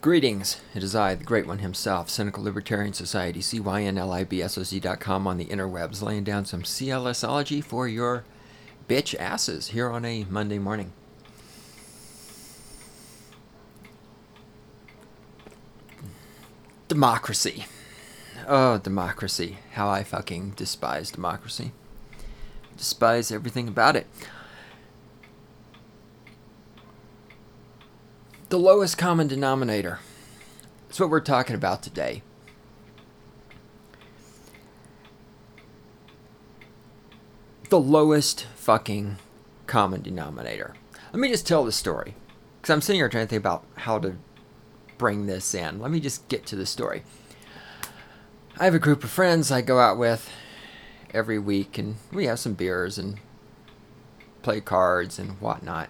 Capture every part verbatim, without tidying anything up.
Greetings, it is I, the Great One himself, Cynical Libertarian Society, C Y N L I B S O C dot com on the interwebs, laying down some C L S ology for your bitch asses here on a Monday morning. Democracy. Oh, democracy. How I fucking despise democracy. Despise everything about it. The lowest common denominator. That's what we're talking about today. The lowest fucking common denominator. Let me just tell the story. Because I'm sitting here trying to think about how to bring this in. Let me just get to the story. I have a group of friends I go out with every week, and we have some beers and play cards and whatnot.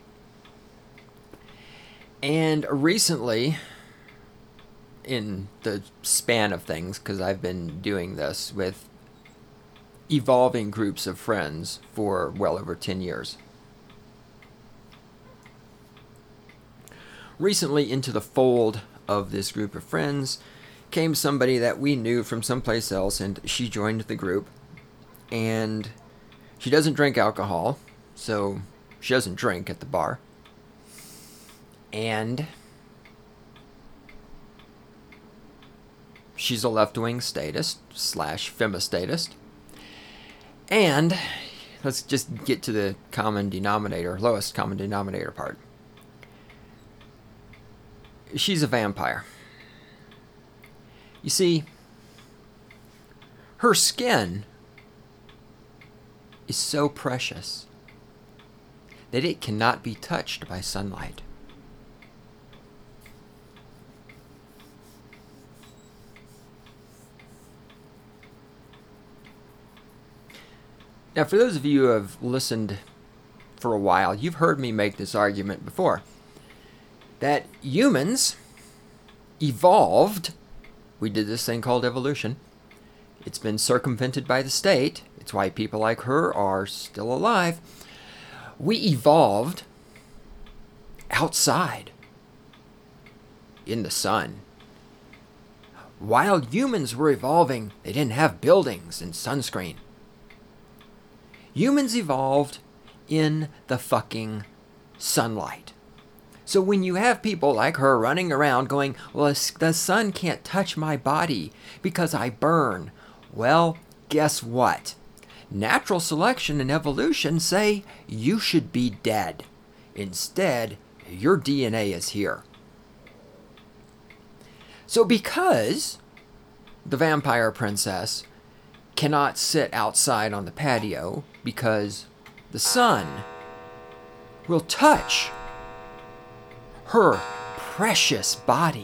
And recently, in the span of things, because I've been doing this with evolving groups of friends for well over ten years. Recently, into the fold of this group of friends came somebody that we knew from someplace else, and she joined the group. And she doesn't drink alcohol, so she doesn't drink at the bar. And she's a left-wing statist slash femistatist. And let's just get to the common denominator, lowest common denominator part. She's a vampire. You see, her skin is so precious that it cannot be touched by sunlight. Now, for those of you who have listened for a while, you've heard me make this argument before. That humans evolved, we did this thing called evolution. It's been circumvented by the state. It's why people like her are still alive. We evolved outside, in the sun. While humans were evolving, they didn't have buildings and sunscreen. Humans evolved in the fucking sunlight. So when you have people like her running around going, well, the sun can't touch my body because I burn. Well, guess what? Natural selection and evolution say you should be dead. Instead, your D N A is here. So because the vampire princess cannot sit outside on the patio because the sun will touch her precious body.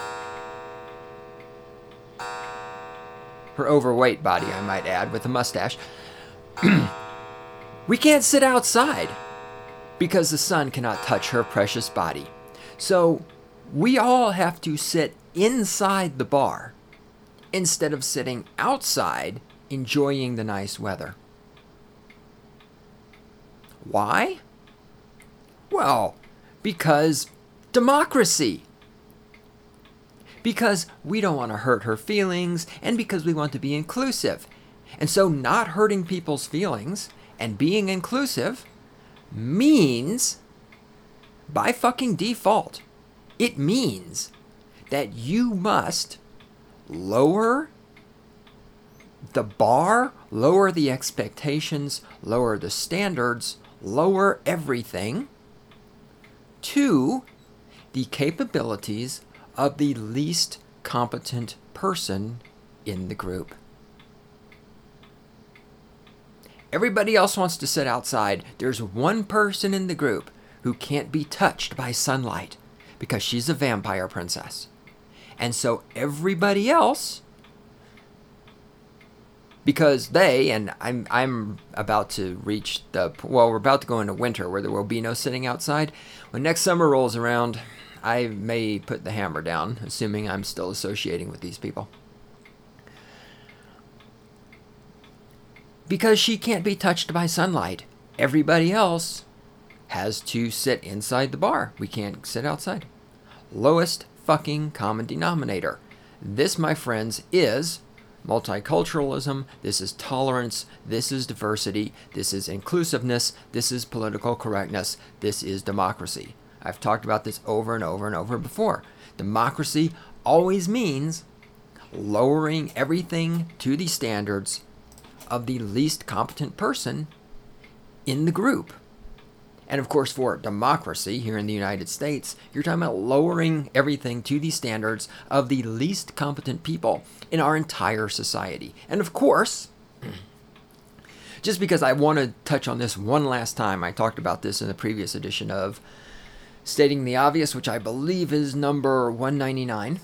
Her overweight body, I might add, with a mustache. We can't sit outside because the sun cannot touch her precious body. So we all have to sit inside the bar instead of sitting outside enjoying the nice weather. Why? Well, because democracy. Because we don't want to hurt her feelings, and because we want to be inclusive. And so not hurting people's feelings and being inclusive means, by fucking default, it means that you must lower the bar, lower the expectations, lower the standards, lower everything to the capabilities of the least competent person in the group. Everybody else wants to sit outside. There's one person in the group who can't be touched by sunlight because she's a vampire princess. And so everybody else, because they, and I'm I'm about to reach the, well, we're about to go into winter where there will be no sitting outside. When next summer rolls around, I may put the hammer down, assuming I'm still associating with these people. Because she can't be touched by sunlight. Everybody else has to sit inside the bar. We can't sit outside. Lowest fucking common denominator. This, my friends, is multiculturalism, this is tolerance, this is diversity, this is inclusiveness, this is political correctness, this is democracy. I've talked about this over and over and over before. Democracy always means lowering everything to the standards of the least competent person in the group. And of course, for democracy here in the United States, you're talking about lowering everything to the standards of the least competent people in our entire society. And of course, just because I want to touch on this one last time, I talked about this in the previous edition of Stating the Obvious, which I believe is number one ninety-nine.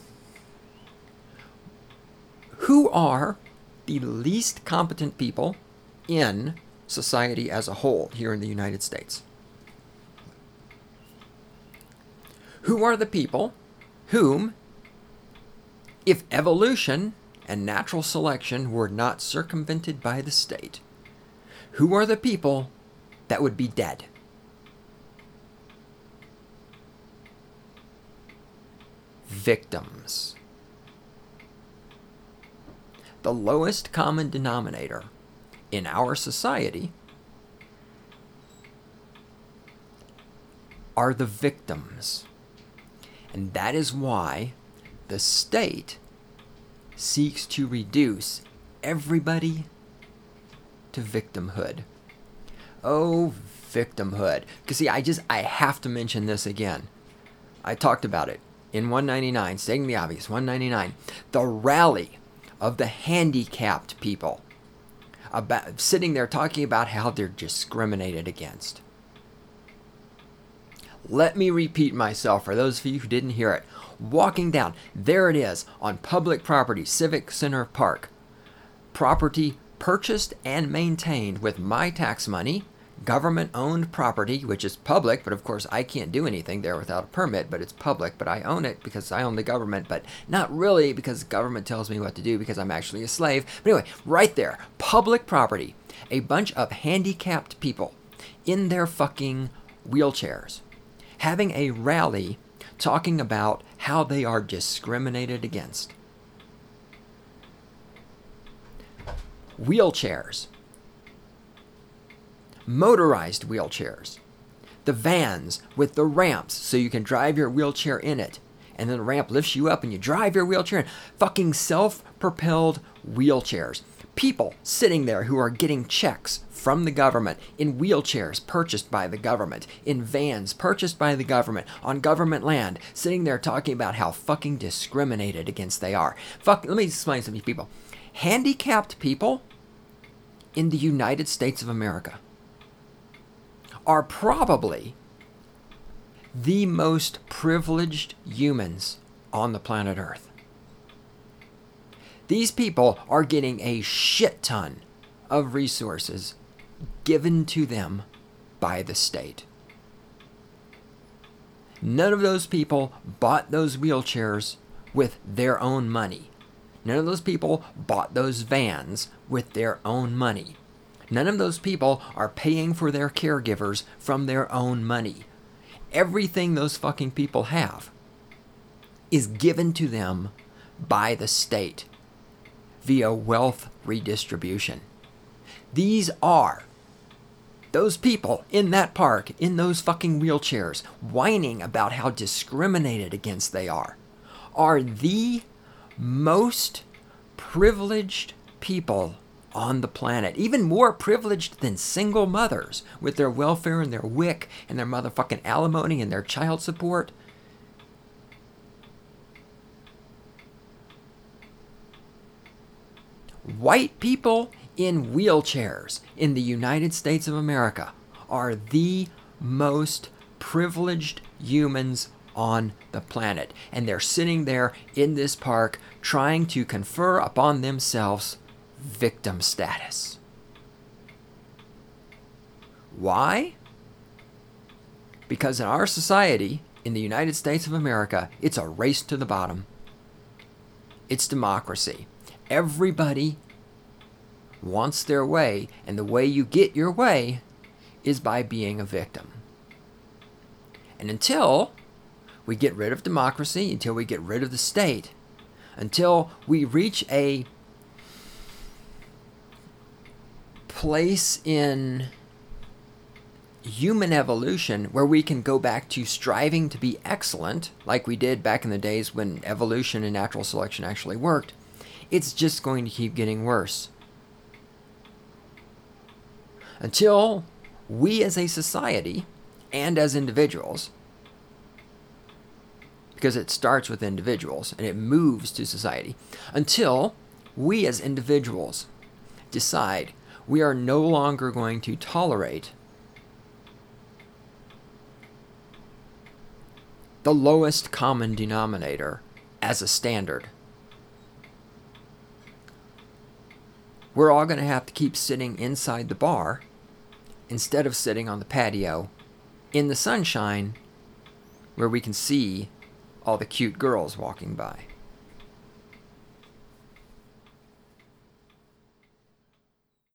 Who are the least competent people in society as a whole here in the United States? Who are the people whom, if evolution and natural selection were not circumvented by the state, who are the people that would be dead? Victims. The lowest common denominator in our society are the victims. And that is why the state seeks to reduce everybody to victimhood. Oh, victimhood. Because see, I just, I have to mention this again. I talked about it in one ninety-nine, stating the obvious, one ninety-nine. The rally of the handicapped people, about sitting there talking about how they're discriminated against. Let me repeat myself for those of you who didn't hear it. Walking down, there it is, on public property, Civic Center Park. Property purchased and maintained with my tax money, government-owned property, which is public, but of course I can't do anything there without a permit, but it's public, but I own it because I own the government, but not really because the government tells me what to do because I'm actually a slave. But anyway, right there, public property, a bunch of handicapped people in their fucking wheelchairs, having a rally talking about how they are discriminated against. Wheelchairs. Motorized wheelchairs. The vans with the ramps so you can drive your wheelchair in it. And then the ramp lifts you up and you drive your wheelchair in. Fucking self-propelled wheelchairs. People sitting there who are getting checks from the government in wheelchairs purchased by the government, in vans purchased by the government, on government land, sitting there talking about how fucking discriminated against they are. Fuck, let me explain something to people. Handicapped people in the United States of America are probably the most privileged humans on the planet Earth. These people are getting a shit ton of resources given to them by the state. None of those people bought those wheelchairs with their own money. None of those people bought those vans with their own money. None of those people are paying for their caregivers from their own money. Everything those fucking people have is given to them by the state via wealth redistribution. These are those people in that park, in those fucking wheelchairs, whining about how discriminated against they are, are the most privileged people on the planet. Even more privileged than single mothers with their welfare and their W I C and their motherfucking alimony and their child support. White people in wheelchairs in the United States of America are the most privileged humans on the planet. And they're sitting there in this park trying to confer upon themselves victim status. Why? Because in our society, in the United States of America, it's a race to the bottom. It's democracy. Everybody wants their way, and the way you get your way is by being a victim. And until we get rid of democracy, until we get rid of the state, until we reach a place in human evolution where we can go back to striving to be excellent, like we did back in the days when evolution and natural selection actually worked, it's just going to keep getting worse. Until we as a society and as individuals, because it starts with individuals and it moves to society, until we as individuals decide we are no longer going to tolerate the lowest common denominator as a standard. We're all going to have to keep sitting inside the bar instead of sitting on the patio in the sunshine where we can see all the cute girls walking by.